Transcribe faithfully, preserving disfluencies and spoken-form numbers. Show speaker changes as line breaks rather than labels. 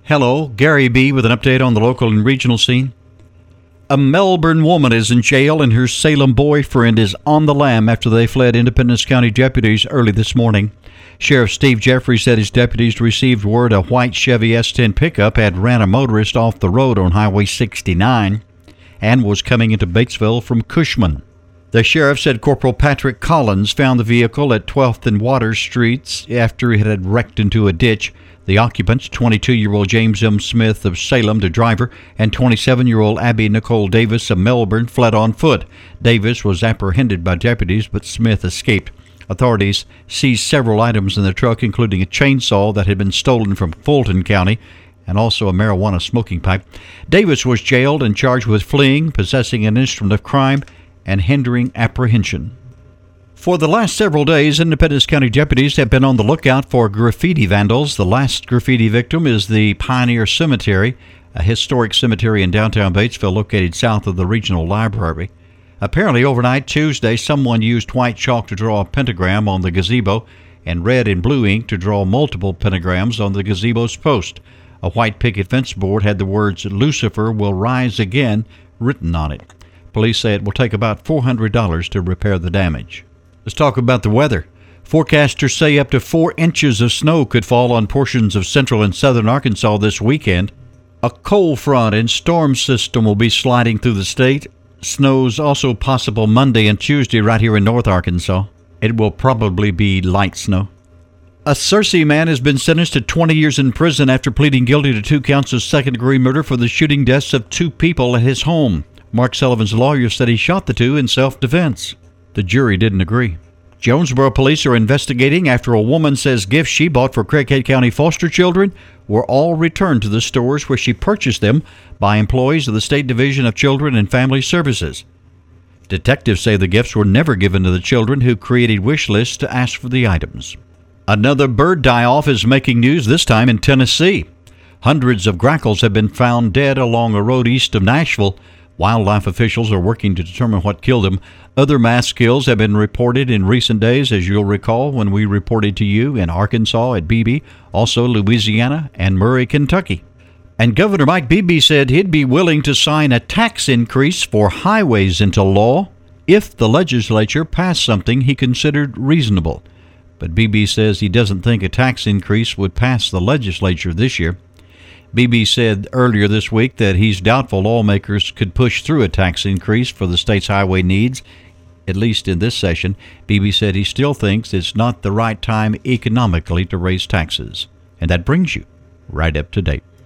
Hello, Gary B. with an update on the local and regional scene. A Melbourne woman is in jail and her Salem boyfriend is on the lam after they fled Independence County deputies early this morning. Sheriff Steve Jeffrey said his deputies received word a white Chevy S ten pickup had ran a motorist off the road on Highway sixty-nine and was coming into Batesville from Cushman. The sheriff said Corporal Patrick Collins found the vehicle at twelfth and Water Streets after it had wrecked into a ditch. The occupants, twenty-two-year-old James M. Smith of Salem, the driver, and twenty-seven-year-old Abby Nicole Davis of Melbourne fled on foot. Davis was apprehended by deputies, but Smith escaped. Authorities seized several items in the truck, including a chainsaw that had been stolen from Fulton County and also a marijuana smoking pipe. Davis was jailed and charged with fleeing, possessing an instrument of crime, and hindering apprehension. For the last several days, Independence County deputies have been on the lookout for graffiti vandals. The last graffiti victim is the Pioneer Cemetery, a historic cemetery in downtown Batesville located south of the regional library. Apparently, overnight Tuesday, someone used white chalk to draw a pentagram on the gazebo and red and blue ink to draw multiple pentagrams on the gazebo's post. A white picket fence board had the words, "Lucifer will rise again," written on it. Police say it will take about four hundred dollars to repair the damage. Let's talk about the weather. Forecasters say up to four inches of snow could fall on portions of central and southern Arkansas this weekend. A cold front and storm system will be sliding through the state. Snow's also possible Monday and Tuesday right here in North Arkansas. It will probably be light snow. A Searcy man has been sentenced to twenty years in prison after pleading guilty to two counts of second-degree murder for the shooting deaths of two people at his home. Mark Sullivan's lawyer said he shot the two in self-defense. The jury didn't agree. Jonesboro police are investigating after a woman says gifts she bought for Craighead County foster children were all returned to the stores where she purchased them by employees of the State Division of Children and Family Services. Detectives say the gifts were never given to the children who created wish lists to ask for the items. Another bird die-off is making news, this time in Tennessee. Hundreds of grackles have been found dead along a road east of Nashville. Wildlife officials are working to determine what killed them. Other mass kills have been reported in recent days, as you'll recall when we reported to you in Arkansas at Beebe, also Louisiana and Murray, Kentucky. And Governor Mike Beebe said he'd be willing to sign a tax increase for highways into law if the legislature passed something he considered reasonable. But Beebe says he doesn't think a tax increase would pass the legislature this year. Beebe said earlier this week that he's doubtful lawmakers could push through a tax increase for the state's highway needs, at least in this session. Beebe said he still thinks it's not the right time economically to raise taxes. And that brings you right up to date.